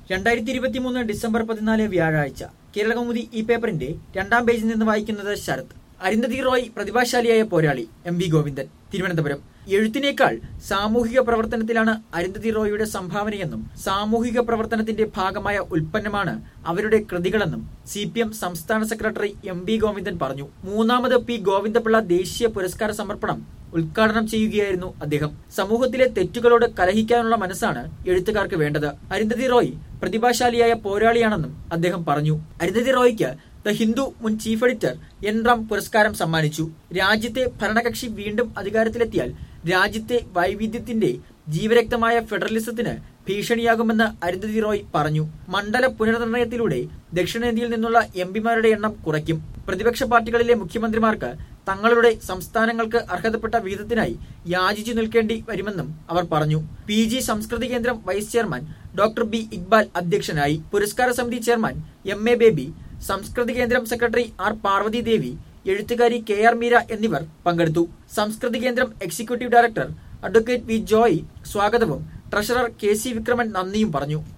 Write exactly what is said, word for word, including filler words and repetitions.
രണ്ടായിരത്തി ഇരുപത്തി മൂന്ന് ഡിസംബർ പതിനാല് വ്യാഴാഴ്ച കേരളകൗമുദി ഈ പേപ്പറിന്റെ രണ്ടാം പേജിൽ നിന്ന് വായിക്കുന്നത് ശരത്. അരുന്ധതി റോയ് പ്രതിഭാശാലിയായ പോരാളി എം വി ഗോവിന്ദൻ, തിരുവനന്തപുരം. എഴുത്തിനേക്കാൾ സാമൂഹിക പ്രവർത്തനത്തിലാണ് അരുന്ധതി റോയിയുടെ സംഭാവനയെന്നും സാമൂഹിക പ്രവർത്തനത്തിന്റെ ഭാഗമായ ഉൽപ്പന്നമാണ് അവരുടെ കൃതികളെന്നും സി പി എം സംസ്ഥാന സെക്രട്ടറി എം വി ഗോവിന്ദൻ പറഞ്ഞു. മൂന്നാമത് പി ഗോവിന്ദപിള്ള ദേശീയ പുരസ്കാര സമർപ്പണം ഉദ്ഘാടനം ചെയ്യുകയായിരുന്നു അദ്ദേഹം. സമൂഹത്തിലെ തെറ്റുകളോട് കലഹിക്കാനുള്ള മനസ്സാണ് എഴുത്തുകാർക്ക് വേണ്ടത്. അരുന്ധതി റോയ് പ്രതിഭാശാലിയായ പോരാളിയാണെന്നും അദ്ദേഹം പറഞ്ഞു. അരുന്ധതി റോയ്ക്ക് ദ ഹിന്ദു മുൻ ചീഫ് എഡിറ്റർ എൻ റാം പുരസ്കാരം സമ്മാനിച്ചു. രാജ്യത്തെ ഭരണകക്ഷി വീണ്ടും അധികാരത്തിലെത്തിയാൽ രാജ്യത്തെ വൈവിധ്യത്തിന്റെ ജീവരക്തമായ ഫെഡറലിസത്തിന് ഭീഷണിയാകുമെന്ന് അരുന്ധതി റോയ് പറഞ്ഞു. മണ്ഡല പുനർനിർണയത്തിലൂടെ ദക്ഷിണേന്ത്യയിൽ നിന്നുള്ള എം പിമാരുടെ എണ്ണം കുറയ്ക്കും. പ്രതിപക്ഷ പാർട്ടികളിലെ മുഖ്യമന്ത്രിമാർക്ക് തങ്ങളുടെ സംസ്ഥാനങ്ങൾക്ക് അർഹതപ്പെട്ട വിഹിതത്തിനായി യാചിച്ചു നിൽക്കേണ്ടി വരുമെന്നും അവർ പറഞ്ഞു. P G Samskriti Kendram vice chairman doctor B Iqbal അധ്യക്ഷനായി. പുരസ്കാര സമിതി chairman M A Baby, Samskriti Kendram secretary R Parvathi ദേവി, എഴുത്തുകാരി കെ ആർ മീര എന്നിവർ പങ്കെടുത്തു. Samskriti Kendram executive director advocate V Joy സ്വാഗതവും ട്രഷറർ കെ സി വിക്രമൻ നന്ദിയും പറഞ്ഞു.